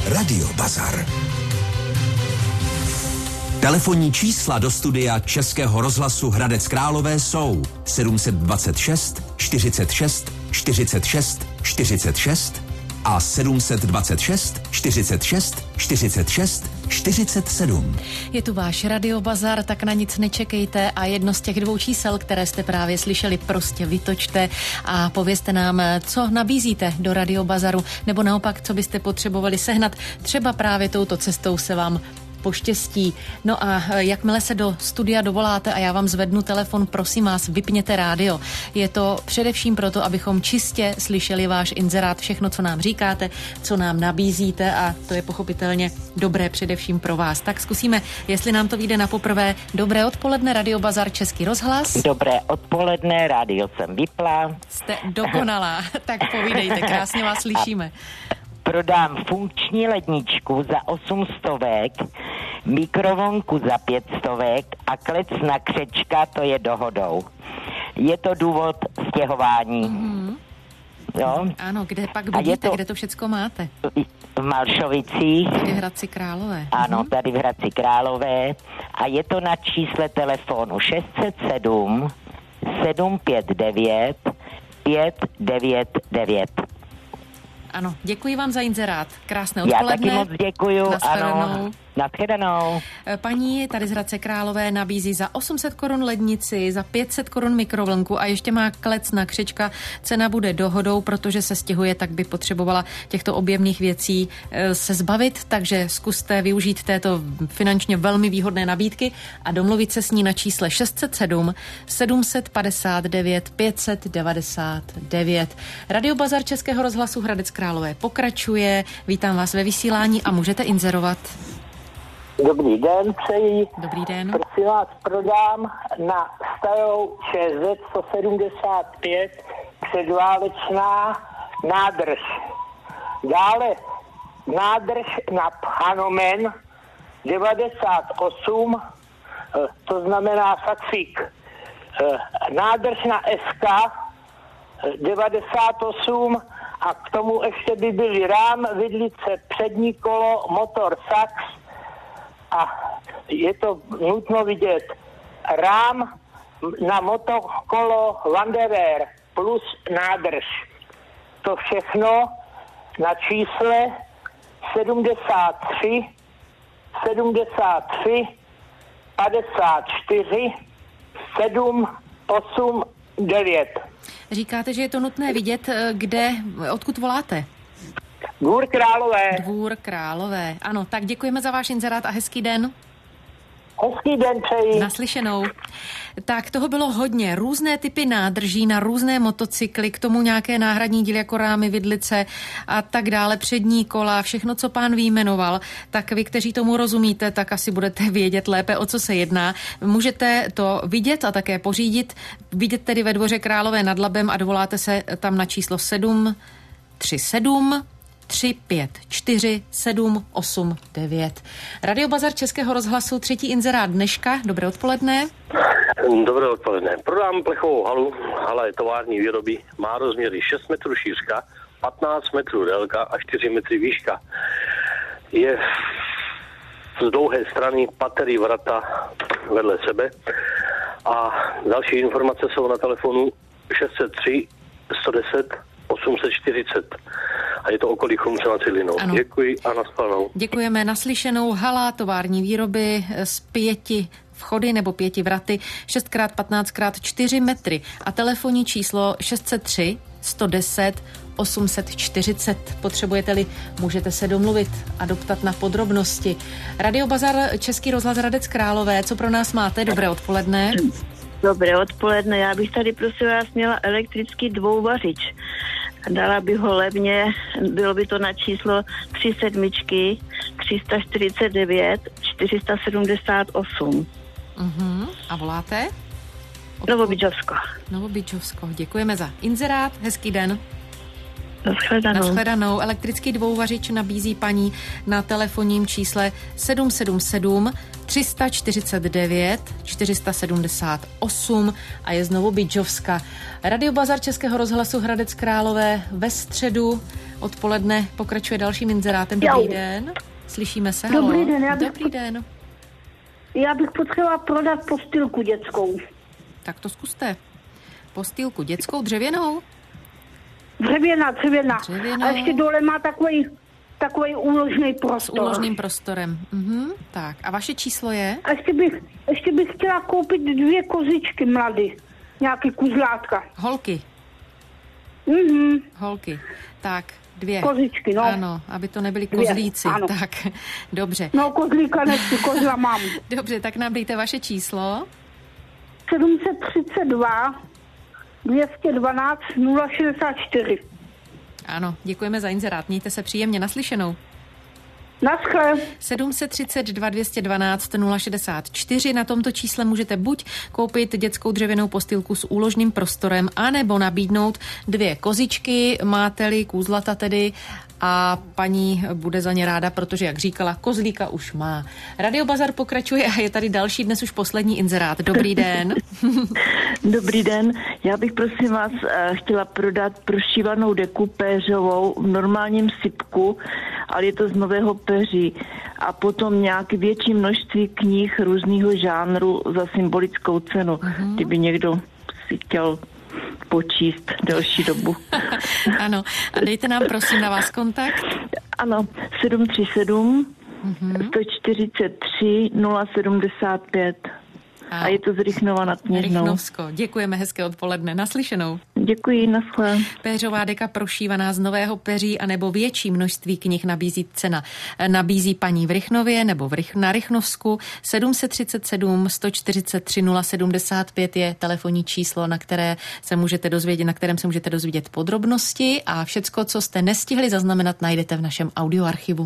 Radio Bazar. Telefonní čísla do studia Českého rozhlasu Hradec Králové jsou 726 46 46 46 a 726 46 46 47. Je tu váš Radio Bazar, tak na nic nečekejte a jedno z těch dvou čísel, které jste právě slyšeli, prostě vytočte a povězte nám, co nabízíte do Radio Bazaru, nebo naopak, co byste potřebovali sehnat. Třeba právě touto cestou se vám poštěstí. No a jakmile se do studia dovoláte a já vám zvednu telefon, prosím vás, vypněte rádio. Je to především proto, abychom čistě slyšeli váš inzerát, všechno, co nám říkáte, co nám nabízíte a to je pochopitelně dobré především pro vás. Tak zkusíme, jestli nám to vyjde na poprvé. Dobré odpoledne, Radio Bazar, Český rozhlas. Dobré odpoledne, rádio jsem vypla. Jste dokonalá, tak povídejte, krásně vás slyšíme. Prodám funkční ledničku za 800, mikrovlnku za 500 a klec na křečka, to je dohodou. Je to důvod stěhování. Mm-hmm. Jo? Ano, kde pak bydlíte, kde to všecko máte? V Malšovicích. Tady v Hradci Králové. Ano, tady v Hradci Králové. A je to na čísle telefonu 607 759 599. Ano, děkuji vám za inzerát. Krásné odpoledne. Já taky moc děkuju. Ano, nashledanou. Paní tady z Hradce Králové nabízí za 800 korun lednici, za 500 korun mikrovlnku a ještě má klec na křečka. Cena bude dohodou, protože se stěhuje, tak by potřebovala těchto objemných věcí se zbavit, takže zkuste využít této finančně velmi výhodné nabídky a domluvit se s ní na čísle 607 759 599. Radio Bazar Českého rozhlasu Hradec Králové pokračuje. Vítám vás ve vysílání a můžete inzerovat. Dobrý den, přeji. Dobrý den. Prosím vás, prodám na starou ČZ 175 předválečná nádrž. Dále nádrž na Hanomen 98, to znamená Saxík. Nádrž na SK 98 a k tomu ještě by byly rám, vidlice, přední kolo, motor Sax a je to nutno vidět. Rám na motokolo Wanderer plus nádrž. To všechno na čísle 73 54 7 8 9. Říkáte, že je to nutné vidět, odkud voláte? Dvůr Králové. Dvůr Králové. Ano, tak děkujeme za váš inzerát a hezký den. Hezký den přeji. Naslyšenou. Tak toho bylo hodně. Různé typy nádrží na různé motocykly, k tomu nějaké náhradní díly jako rámy, vidlice a tak dále, přední kola, všechno, co pán vyjmenoval. Tak vy, kteří tomu rozumíte, tak asi budete vědět lépe, o co se jedná. Můžete to vidět a také pořídit. Vidět tedy ve Dvoře Králové nad Labem a dovoláte se tam na číslo 737 354 789. Radio Bazar Českého rozhlasu, třetí inzerát dneška. Dobré odpoledne. Dobré odpoledne. Prodám plechovou halu. Hala je tovární výroby. Má rozměry 6 metrů šířka, 15 metrů délka a 4 metry výška. Je z dlouhé strany patery vrata vedle sebe. A další informace jsou na telefonu 603 110 840. A je to okolí Chlumce nad Cidlinou. Děkuji a nashledanou. Děkujeme, naslyšenou. Hala tovární výroby z 5 vchody nebo 5 vraty, 6x15x4 metry a telefonní číslo 603 110 840. Potřebujete-li, můžete se domluvit a doptat na podrobnosti. Radio Bazar Český rozhlas Hradec Králové, co pro nás máte? Dobré odpoledne. Dobré odpoledne, já bych tady prosím vás měla elektrický dvouvařič. Dala bych ho levně, bylo by to na číslo 37 349 478. A voláte? Novobyčovsko. Novobyčovsko, děkujeme za inzerát, hezký den. Nashledanou. Elektrický dvouvařič nabízí paní na telefonním čísle 777 349 478 a je znovu Bydžovska. Radiobazar Českého rozhlasu Hradec Králové ve středu odpoledne pokračuje dalším inzerátem. Dobrý den. Slyšíme se. Dobrý den. Dobrý den. Já bych potřebovala prodat postýlku dětskou. Tak to zkuste. Postýlku dětskou dřevěnou? Dřevěná. A ještě dole má takový úložný prostor. S úložným prostorem. Tak. A vaše číslo je? A ještě bych chtěla koupit 2 kozičky mladý. Nějaký kuzlátka. Holky. Holky. Tak, 2. Kozičky, no. Ano, aby to nebyli kozlíci. Ano. Tak, dobře. No, kozlíka nechci, kozla mám. Dobře, tak nám dejte vaše číslo. 732 212 064. Ano, děkujeme za inzerát. Mějte se příjemně, naslyšenou. Naschle. 732 212 064. Na tomto čísle můžete buď koupit dětskou dřevěnou postýlku s úložným prostorem, anebo nabídnout 2 kozičky, máte-li kůzlata tedy, a paní bude za ně ráda, protože, jak říkala, kozlíka už má. Radiobazar pokračuje a je tady další, dnes už poslední inzerát. Dobrý den. Dobrý den. Já bych, prosím vás, chtěla prodat prošívanou deku péřovou v normálním sypku, ale je to z Nového Peří. A potom nějaké větší množství knih různého žánru za symbolickou cenu. Kdyby někdo si chtěl počíst delší dobu. Ano. A dejte nám prosím na vás kontakt. Ano, 737 143 075. A je to z Rychnova nad Kněžnou. Rychnovsko. Děkujeme, hezké odpoledne. Naslyšenou. Děkuji, naschle. Péřová deka prošívaná z Nového Peří a nebo větší množství knih nabízí paní v Rychnově nebo na Rychnovsku. 737 143 075 je telefonní číslo, na kterém se můžete dozvědět podrobnosti a všecko, co jste nestihli zaznamenat, najdete v našem audioarchivu.